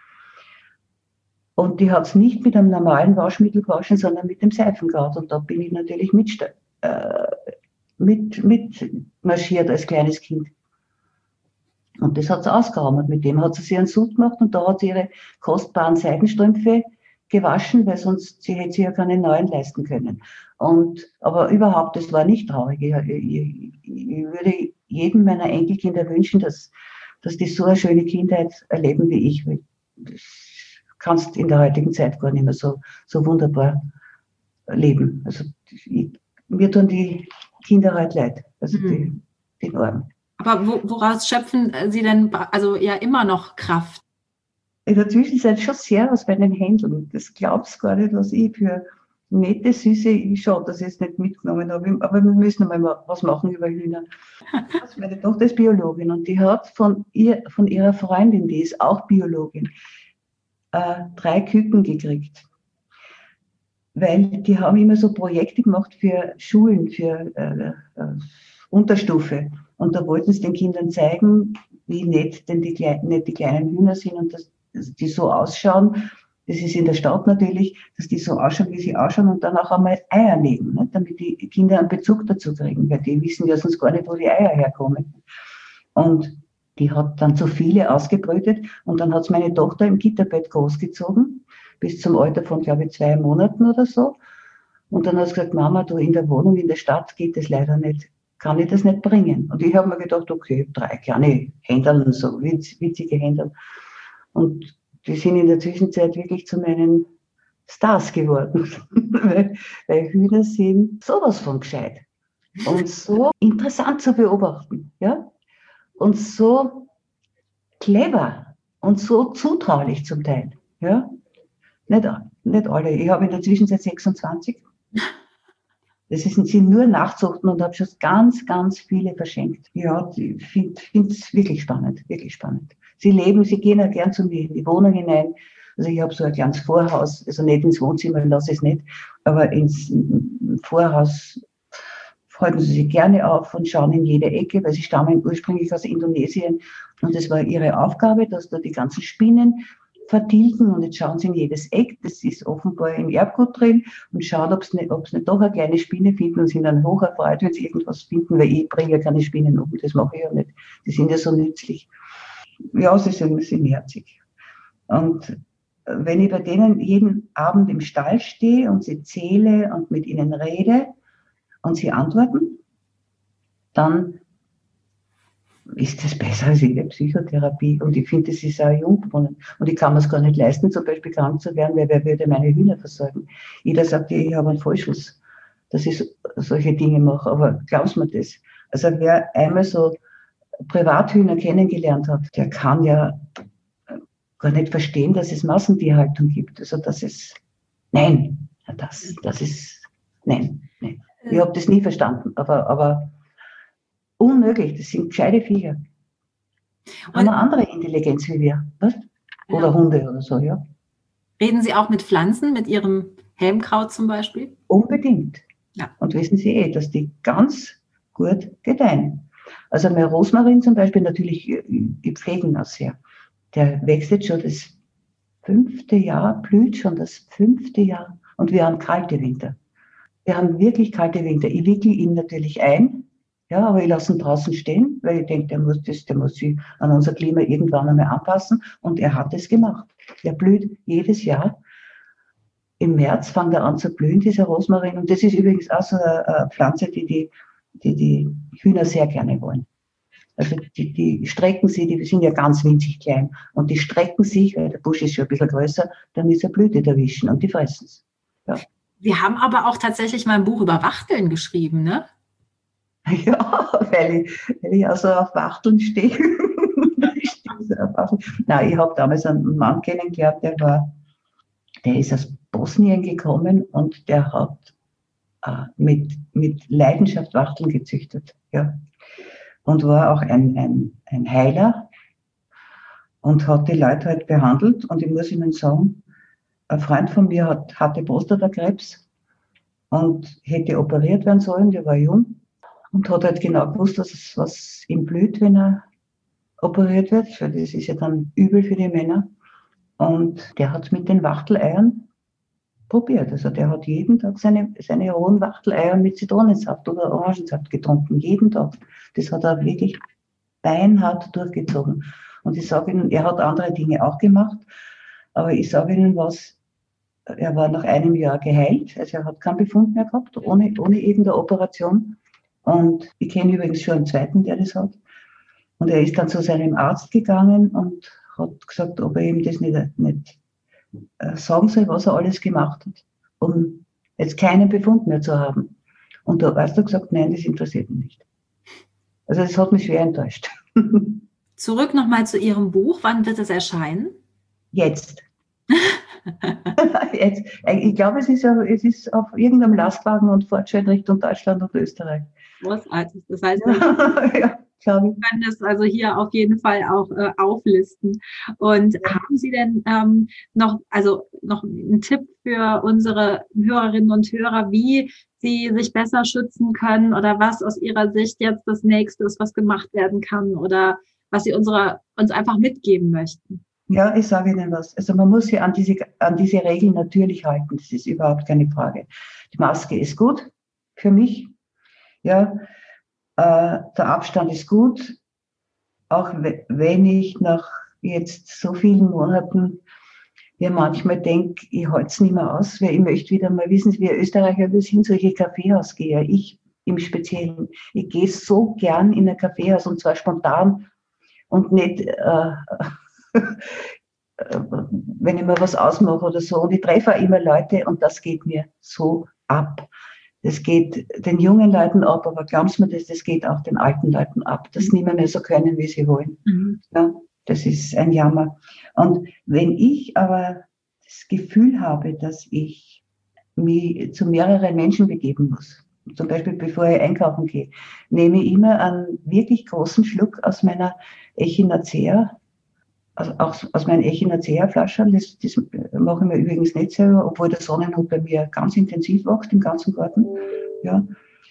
Und die hat es nicht mit einem normalen Waschmittel gewaschen, sondern mit dem Seifengrad. Und da bin ich natürlich mit, äh, mit, mit marschiert als kleines Kind. Und das hat sie ausgehauen. Und mit dem hat sie sich einen Sud gemacht und da hat sie ihre kostbaren Seidenstrümpfe gewaschen, weil sonst sie hätte sie ja keine neuen leisten können. Und, aber überhaupt, das war nicht traurig. Ich, ich, ich würde jedem meiner Enkelkinder wünschen, dass, dass die so eine schöne Kindheit erleben wie ich. Das kannst in der heutigen Zeit gar nicht mehr so, so wunderbar leben. Also ich, mir tun die Kinder halt leid, also mhm. die, die Armen. Aber wo, woraus schöpfen Sie denn also ja immer noch Kraft? in der Zwischenzeit schon sehr aus bei den Händlern. Das glaubst gar nicht, was ich für nette, süße, ich schaue, dass ich es nicht mitgenommen habe, aber wir müssen mal was machen über Hühner. Also meine Tochter ist Biologin und die hat von, ihr, von ihrer Freundin, die ist auch Biologin, äh, drei Küken gekriegt. Weil die haben immer so Projekte gemacht für Schulen, für äh, äh, Unterstufe. Und da wollten sie den Kindern zeigen, wie nett denn die, nett die kleinen Hühner sind und dass, dass die so ausschauen. Das ist in der Stadt natürlich, dass die so ausschauen, wie sie ausschauen und dann auch einmal Eier legen, ne, damit die Kinder einen Bezug dazu kriegen, weil die wissen ja sonst gar nicht, wo die Eier herkommen. Und die hat dann so viele ausgebrütet und dann hat es meine Tochter im Gitterbett großgezogen, bis zum Alter von, glaube ich, zwei Monaten oder so. Und dann hat sie gesagt, Mama, du, in der Wohnung, in der Stadt geht es leider nicht, kann ich das nicht bringen. Und ich habe mir gedacht, okay, drei kleine Händel, so witz, witzige Händel. Und die sind in der Zwischenzeit wirklich zu meinen Stars geworden, weil, weil Hühner sind sowas von gescheit und so interessant zu beobachten, ja, und so clever und so zutraulich zum Teil, ja. Nicht, nicht alle. Ich habe in der Zwischenzeit sechsundzwanzig. Das ist, sind nur Nachzuchten und habe schon ganz, ganz viele verschenkt. Ja, ich finde es wirklich spannend, wirklich spannend. Sie leben, sie gehen auch gern zu mir in die Wohnung hinein. Also ich habe so ein kleines Vorhaus, also nicht ins Wohnzimmer, lasse ich es nicht, aber ins Vorhaus halten sie sich gerne auf und schauen in jede Ecke, weil sie stammen ursprünglich aus Indonesien und es war ihre Aufgabe, dass da die ganzen Spinnen vertilgen und jetzt schauen sie in jedes Eck, das ist offenbar im Erbgut drin und schauen, ob es nicht, nicht doch eine kleine Spinne finden und sind dann hoch erfreut, wenn sie irgendwas finden, weil ich bringe ja keine Spinnen um, das mache ich ja nicht. Die sind ja so nützlich. Ja, sie sind, sie sind herzig. Und wenn ich bei denen jeden Abend im Stall stehe und sie zähle und mit ihnen rede und sie antworten, dann ist das besser als jede Psychotherapie. Und ich finde, das ist auch Jungbrunnen. Und ich kann mir es gar nicht leisten, zum Beispiel krank zu werden, weil wer würde meine Hühner versorgen? Jeder sagt, ich habe einen Vollschuss, dass ich solche Dinge mache. Aber glaubst du mir das? Also wer einmal so Privathühner kennengelernt hat, der kann ja gar nicht verstehen, dass es Massentierhaltung gibt. Also das ist, nein, das, das ist, nein, nein. Ich habe das nie verstanden, aber, aber unmöglich, das sind gescheite Viecher. Und haben eine andere Intelligenz wie wir, was? Oder ja. Hunde oder so, ja. Reden Sie auch mit Pflanzen, mit Ihrem Helmkraut zum Beispiel? Unbedingt. Ja. Und wissen Sie eh, dass die ganz gut gedeihen. Also mein Rosmarin zum Beispiel, natürlich, ich pflege ihn auch sehr. Der wächst jetzt schon das fünfte Jahr, blüht schon das fünfte Jahr. Und wir haben kalte Winter. Wir haben wirklich kalte Winter. Ich wickel ihn natürlich ein, ja, aber ich lasse ihn draußen stehen, weil ich denke, der muss, das, der muss sich an unser Klima irgendwann einmal anpassen. Und er hat es gemacht. Er blüht jedes Jahr. Im März fängt er an zu blühen, dieser Rosmarin. Und das ist übrigens auch so eine, eine Pflanze, die die, die die Hühner sehr gerne wollen. Also die, die strecken sich, die sind ja ganz winzig klein. Und die strecken sich, weil der Busch ist schon ein bisschen größer, damit sie Blüte erwischen und die fressen es. Ja. Sie haben aber auch tatsächlich mal ein Buch über Wachteln geschrieben, ne? Ja, weil ich, weil ich also auf Wachteln stehe. Nein, ich habe damals einen Mann kennengelernt, der war, der ist aus Bosnien gekommen und der hat äh, mit, mit Leidenschaft Wachteln gezüchtet. Ja. Und war auch ein, ein, ein Heiler und hat die Leute halt behandelt. Und ich muss Ihnen sagen, ein Freund von mir hat, hatte Prostatakrebs und hätte operiert werden sollen, der war jung und hat halt genau gewusst, dass es was ihm blüht, wenn er operiert wird, weil das ist ja dann übel für die Männer. Und der hat es mit den Wachteleiern probiert. Also der hat jeden Tag seine, seine rohen Wachteleier mit Zitronensaft oder Orangensaft getrunken, jeden Tag. Das hat er wirklich beinhart durchgezogen. Und ich sage Ihnen, er hat andere Dinge auch gemacht, aber ich sage Ihnen was, er war nach einem Jahr geheilt, also er hat keinen Befund mehr gehabt, ohne, ohne irgendeine Operation. Und ich kenne übrigens schon einen zweiten, der das hat. Und er ist dann zu seinem Arzt gegangen und hat gesagt, ob er ihm das nicht, nicht äh, sagen soll, was er alles gemacht hat, um jetzt keinen Befund mehr zu haben. Und der Arzt hat gesagt, nein, das interessiert mich nicht. Also das hat mich schwer enttäuscht. Zurück nochmal zu Ihrem Buch. Wann wird es erscheinen? Jetzt. Jetzt. Ich glaube, es ist, es ist auf irgendeinem Lastwagen und Fortschritt Richtung Deutschland und Österreich. Großartig. Das heißt, ja, glaube ich. Wir können das also hier auf jeden Fall auch äh, auflisten. Und ja. Haben Sie denn ähm, noch, also noch einen Tipp für unsere Hörerinnen und Hörer, wie sie sich besser schützen können oder was aus Ihrer Sicht jetzt das Nächste ist, was gemacht werden kann oder was Sie unserer, uns einfach mitgeben möchten? Ja, ich sage Ihnen was. Also man muss sich an diese, an diese Regeln natürlich halten. Das ist überhaupt keine Frage. Die Maske ist gut für mich. Ja, äh, der Abstand ist gut. Auch wenn ich nach jetzt so vielen Monaten mir manchmal denke, ich halte es nicht mehr aus, weil ich möchte wieder mal wissen, wir Österreicher, wir sind solche Kaffeehausgeher. Ich im Speziellen. Ich gehe so gern in ein Kaffeehaus und zwar spontan und nicht äh, wenn ich mir was ausmache oder so. Und ich treffe auch immer Leute und das geht mir so ab. Das geht den jungen Leuten ab, aber glaubst du mir, das, das geht auch den alten Leuten ab, dass sie nicht mehr, mehr so können, wie sie wollen. Mhm. Ja, das ist ein Jammer. Und wenn ich aber das Gefühl habe, dass ich mich zu mehreren Menschen begeben muss, zum Beispiel bevor ich einkaufen gehe, nehme ich immer einen wirklich großen Schluck aus meiner Echinacea, also auch aus meinen Echinacea-Flaschen. Das, das mache ich mir übrigens nicht selber, obwohl der Sonnenhut bei mir ganz intensiv wächst im ganzen Garten. Ja.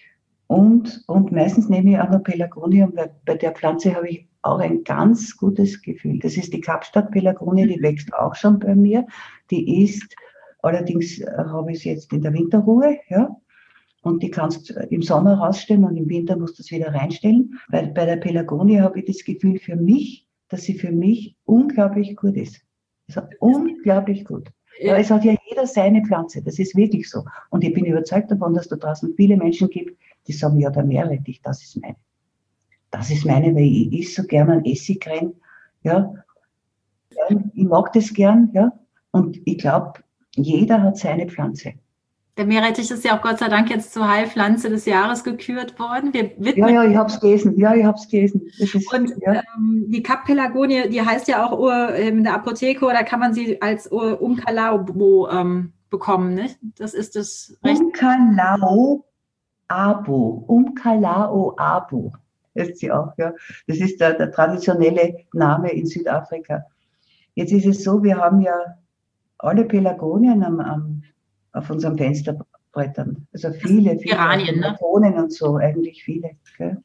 Und, und meistens nehme ich auch noch Pelargonium, weil bei der Pflanze habe ich auch ein ganz gutes Gefühl. Das ist die Kapstadt-Pelargonie, die wächst auch schon bei mir. Die ist, allerdings habe ich sie jetzt in der Winterruhe, ja. Und die kannst du im Sommer rausstellen und im Winter musst du es wieder reinstellen. Weil bei der Pelargonie habe ich das Gefühl für mich, dass sie für mich unglaublich gut ist. Also unglaublich gut. Ja, es hat ja jeder seine Pflanze, das ist wirklich so. Und ich bin überzeugt davon, dass da draußen viele Menschen gibt, die sagen, ja, der Meerrettich, das ist meine. Das ist meine, weil ich esse so gern einen Essigrein. Ja. Ich mag das gern, ja. Und ich glaube, jeder hat seine Pflanze. Der Meerrettich ist ja auch Gott sei Dank jetzt zur Heilpflanze des Jahres gekürt worden. Wir ja, ja, ich habe es gelesen. Ja, ich habe es gelesen. Das ist, und ja. ähm, die Kapp-Pelargonie, die heißt ja auch uh, in der Apotheke, oder kann man sie als uh, Umcalao ähm, bekommen, nicht? Das ist das Recht. Umcalao Abo. Umcalao Abo heißt sie auch, ja. Das ist der, der traditionelle Name in Südafrika. Jetzt ist es so, wir haben ja alle Pelargonien am, am auf unseren Fensterbrettern. Also viele, viele Iranien, ne? und so, eigentlich viele. Gell?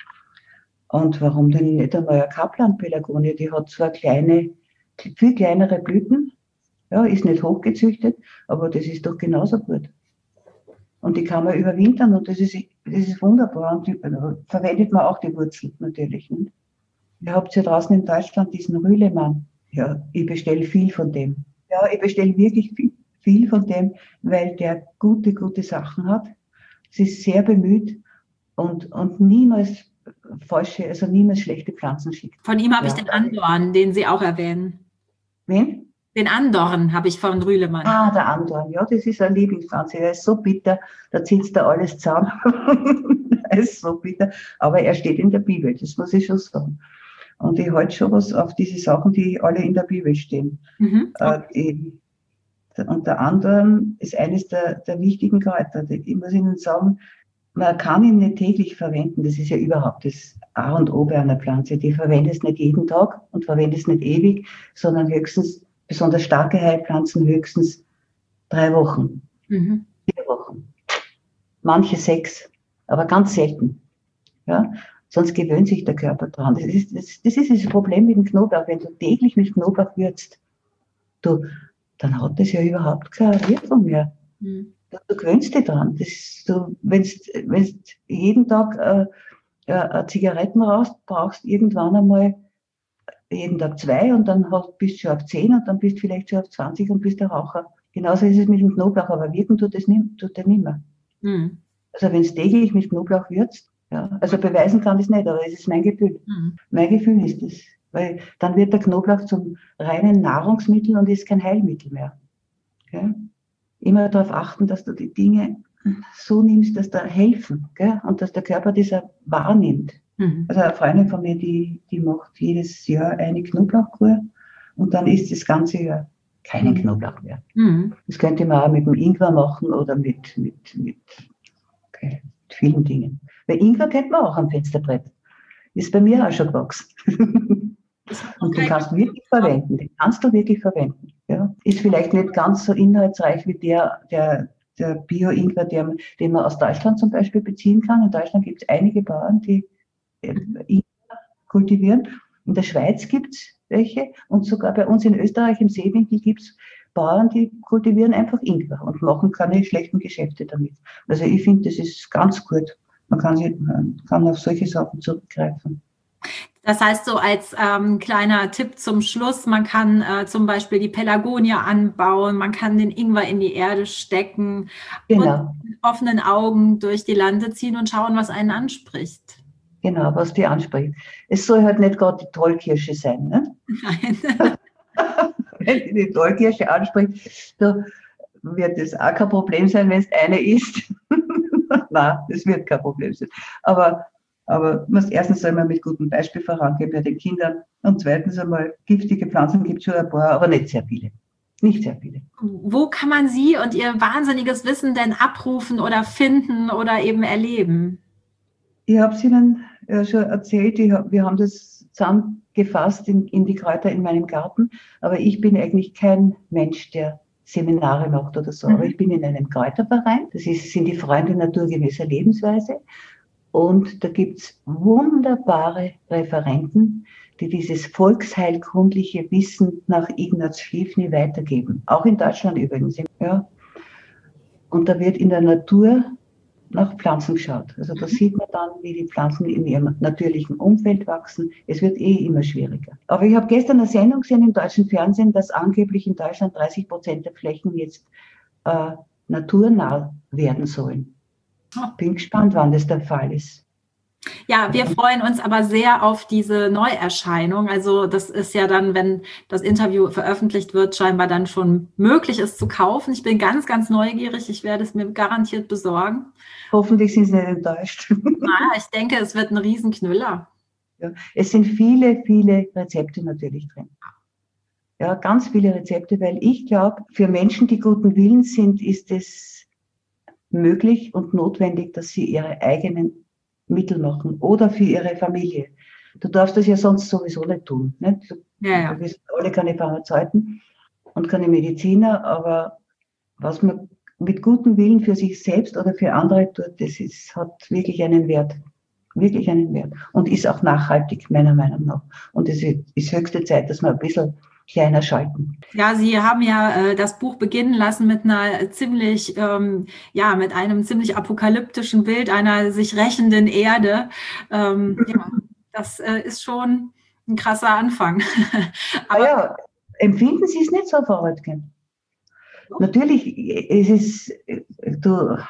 Und warum denn nicht einmal eine Kaplan-Pelargonie? Die hat zwar kleine, viel kleinere Blüten, ja, ist nicht hochgezüchtet, aber das ist doch genauso gut. Und die kann man überwintern und das ist, das ist wunderbar. Und die, also, verwendet man auch die Wurzel natürlich. Nicht? Ihr habt ja draußen in Deutschland diesen Rühlemann. Ja, ich bestelle viel von dem. Ja, ich bestelle wirklich viel. Viel von dem, weil der gute, gute Sachen hat. Sie ist sehr bemüht und, und niemals falsche, also niemals schlechte Pflanzen schickt. Von ihm habe ja. ich den Andorn, den Sie auch erwähnen. Wen? Den Andorn habe ich von Rühlemann. Ah, der Andorn, ja, das ist eine Lieblingspflanze. Er ist so bitter, da zieht da alles zusammen. Er ist so bitter, aber er steht in der Bibel, das muss ich schon sagen. Und ich halte schon was auf diese Sachen, die alle in der Bibel stehen. Mhm. Okay. Äh, die, Und der Andorn ist eines der, der wichtigen Kräuter. Ich muss Ihnen sagen, man kann ihn nicht täglich verwenden. Das ist ja überhaupt das A und O bei einer Pflanze. Die verwendest nicht jeden Tag und verwendest nicht ewig, sondern höchstens, besonders starke Heilpflanzen, höchstens drei Wochen, mhm. vier Wochen. Manche sechs, aber ganz selten. Ja? Sonst gewöhnt sich der Körper dran. Das ist das, das ist das Problem mit dem Knoblauch. Wenn du täglich mit Knoblauch würzt, du dann hat das ja überhaupt keine Wirkung mehr. Mhm. Du, du gewöhnst dich dran. Wenn du jeden Tag äh, äh, Zigaretten rauchst, brauchst irgendwann einmal jeden Tag zwei und dann bist du schon auf zehn und dann bist du vielleicht schon auf zwanzig und bist der Raucher. Genauso ist es mit dem Knoblauch, aber wirken tut das nicht, tut der nicht mehr. Mhm. Also wenn es täglich mit Knoblauch würzt, ja, also beweisen kann ich es nicht, aber es ist mein Gefühl. Mhm. Mein Gefühl ist es. Weil dann wird der Knoblauch zum reinen Nahrungsmittel und ist kein Heilmittel mehr. Okay? Immer darauf achten, dass du die Dinge so nimmst, dass da helfen, gell? Und dass der Körper das auch wahrnimmt. Mhm. Also eine Freundin von mir, die, die macht jedes Jahr eine Knoblauchkur und dann isst das ganze Jahr. keinen Mhm. Knoblauch mehr. Mhm. Das könnte man auch mit dem Ingwer machen oder mit, mit, mit, okay, mit vielen Dingen. Weil Ingwer kennt man auch am Fensterbrett. Ist bei mir auch schon gewachsen. Und den kannst du wirklich verwenden. Den kannst du wirklich verwenden. Ja. Ist vielleicht nicht ganz so inhaltsreich wie der, der, der Bio-Ingwer, der, den man aus Deutschland zum Beispiel beziehen kann. In Deutschland gibt es einige Bauern, die Ingwer kultivieren. In der Schweiz gibt es welche. Und sogar bei uns in Österreich im Seewinkel gibt es Bauern, die kultivieren einfach Ingwer und machen keine schlechten Geschäfte damit. Also ich finde, das ist ganz gut. Man kann, sich, man kann auf solche Sachen zurückgreifen. Das heißt, so als ähm, kleiner Tipp zum Schluss, man kann äh, zum Beispiel die Pelargonie anbauen, man kann den Ingwer in die Erde stecken Genau. und mit offenen Augen durch die Lande ziehen und schauen, was einen anspricht. Genau, was die anspricht. Es soll halt nicht gerade die Tollkirsche sein. Ne? Nein. Wenn die die Tollkirsche anspricht, da wird das auch kein Problem sein, wenn es eine ist. Nein, das wird kein Problem sein. Aber Aber muss, erstens soll man mit gutem Beispiel vorangehen bei den Kindern. Und zweitens einmal, giftige Pflanzen gibt es schon ein paar, aber nicht sehr viele. Nicht sehr viele. Wo kann man Sie und Ihr wahnsinniges Wissen denn abrufen oder finden oder eben erleben? Ich habe es Ihnen ja schon erzählt, ich hab, wir haben das zusammengefasst in, in die Kräuter in meinem Garten. Aber ich bin eigentlich kein Mensch, der Seminare macht oder so. Mhm. Aber ich bin in einem Kräuterverein. Das ist, sind die Freunde naturgemäßer Lebensweise. Und da gibt's wunderbare Referenten, die dieses volksheilkundliche Wissen nach Ignaz Schläfny weitergeben. Auch in Deutschland übrigens. Ja. Und da wird in der Natur nach Pflanzen geschaut. Also da sieht man dann, wie die Pflanzen in ihrem natürlichen Umfeld wachsen. Es wird eh immer schwieriger. Aber ich habe gestern eine Sendung gesehen im deutschen Fernsehen, dass angeblich in Deutschland dreißig Prozent der Flächen jetzt äh, naturnah werden sollen. Bin gespannt, wann das der Fall ist. Ja, wir freuen uns aber sehr auf diese Neuerscheinung. Also das ist ja dann, wenn das Interview veröffentlicht wird, scheinbar dann schon möglich, es zu kaufen. Ich bin ganz, ganz neugierig. Ich werde es mir garantiert besorgen. Hoffentlich sind Sie nicht enttäuscht. Ja, ich denke, es wird ein Riesenknüller. Ja, es sind viele, viele Rezepte natürlich drin. Ja, ganz viele Rezepte, weil ich glaube, für Menschen, die guten Willens sind, ist es möglich und notwendig, dass sie ihre eigenen Mittel machen oder für ihre Familie. Du darfst das ja sonst sowieso nicht tun. Nicht? Du, ja, ja. Wir sind alle keine Pharmazeuten und keine Mediziner, aber was man mit gutem Willen für sich selbst oder für andere tut, das ist, hat wirklich einen Wert. Wirklich einen Wert. Und ist auch nachhaltig, meiner Meinung nach. Und es ist höchste Zeit, dass wir ein bisschen kleiner schalten. Ja, Sie haben ja äh, das Buch beginnen lassen mit einer ziemlich, ähm, ja, mit einem ziemlich apokalyptischen Bild einer sich rächenden Erde. Ähm, ja, das äh, ist schon ein krasser Anfang. Aber ja, empfinden Sie es nicht so, Frau Röttgen? Natürlich, es ist, du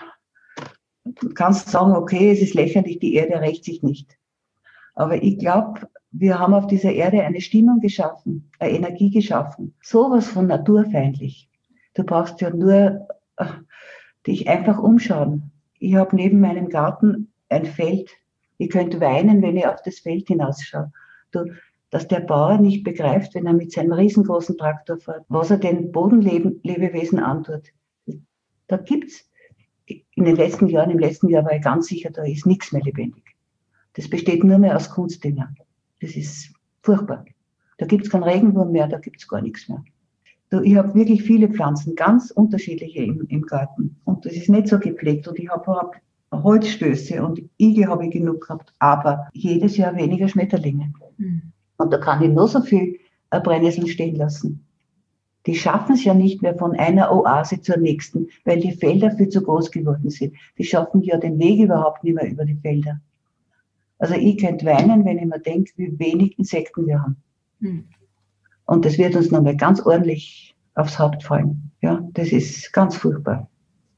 kannst sagen, okay, es ist lächerlich, die Erde rächt sich nicht. Aber ich glaube, wir haben auf dieser Erde eine Stimmung geschaffen, eine Energie geschaffen. Sowas von naturfeindlich. Du brauchst ja nur äh, dich einfach umschauen. Ich habe neben meinem Garten ein Feld. Ich könnte weinen, wenn ich auf das Feld hinausschaue. Du, dass der Bauer nicht begreift, wenn er mit seinem riesengroßen Traktor fährt, was er den Bodenlebewesen antut. Da gibt's in den letzten Jahren, im letzten Jahr war ich ganz sicher, da ist nichts mehr lebendig. Das besteht nur mehr aus Kunstdünger. Das ist furchtbar. Da gibt es keinen Regenwurm mehr, da gibt es gar nichts mehr. Du, ich habe wirklich viele Pflanzen, ganz unterschiedliche im, im Garten. Und das ist nicht so gepflegt. Und ich habe hab Holzstöße und Igel habe ich genug gehabt, aber jedes Jahr weniger Schmetterlinge. Mhm. Und da kann ich nur so viel Brennnesseln stehen lassen. Die schaffen es ja nicht mehr von einer Oase zur nächsten, weil die Felder viel zu groß geworden sind. Die schaffen ja den Weg überhaupt nicht mehr über die Felder. Also ich könnte weinen, wenn ich mir denke, wie wenig Insekten wir haben. Hm. Und das wird uns nochmal ganz ordentlich aufs Haupt fallen. Ja, das ist ganz furchtbar.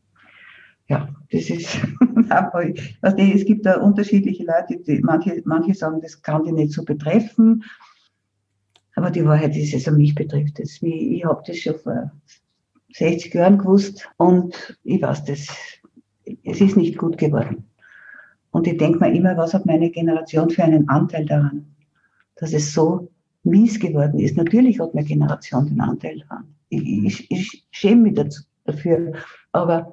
Ja, das ist, aber ich weiß nicht, es gibt da unterschiedliche Leute, die, manche, manche sagen, das kann die nicht so betreffen. Aber die Wahrheit ist, es mich betrifft es. Ich habe das schon vor sechzig Jahren gewusst und ich weiß das, es ist nicht gut geworden. Und ich denke mir immer, was hat meine Generation für einen Anteil daran, dass es so mies geworden ist. Natürlich hat meine Generation den Anteil daran. Ich, ich, ich schäme mich dazu, dafür. Aber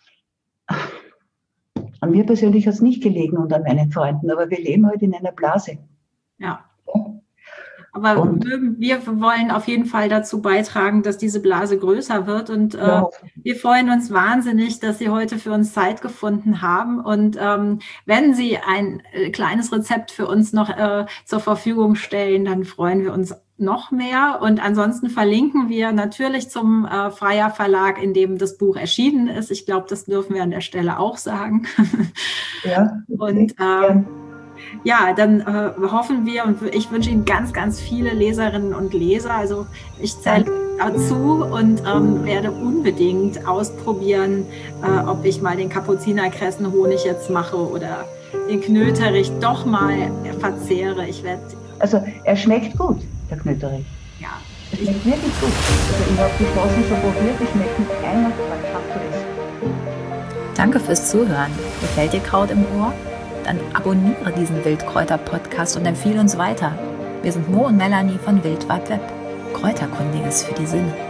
an mir persönlich hat es nicht gelegen und an meinen Freunden. Aber wir leben heute in einer Blase. Ja. Aber Und, wir wollen auf jeden Fall dazu beitragen, dass diese Blase größer wird. Und äh, ja. wir freuen uns wahnsinnig, dass Sie heute für uns Zeit gefunden haben. Und ähm, wenn Sie ein äh, kleines Rezept für uns noch äh, zur Verfügung stellen, dann freuen wir uns noch mehr. Und ansonsten verlinken wir natürlich zum äh, Freya Verlag, in dem das Buch erschienen ist. Ich glaube, das dürfen wir an der Stelle auch sagen. Ja. Und ähm, ja, dann äh, hoffen wir und ich wünsche Ihnen ganz, ganz viele Leserinnen und Leser. Also ich zähle dazu und ähm, werde unbedingt ausprobieren, äh, ob ich mal den Kapuzinerkressenhonig jetzt mache oder den Knöterich doch mal verzehre. Ich werde. Also er schmeckt gut, der Knöterich. Ja. Er schmeckt wirklich gut. Also ich habe die Straßen schon probiert, die schmecken einwandfrei. Danke fürs Zuhören. Gefällt dir Kraut im Ohr? Dann abonniere diesen Wildkräuter-Podcast und empfehle uns weiter. Wir sind Mo und Melanie von Wild Web Web. Kräuterkundiges für die Sinne.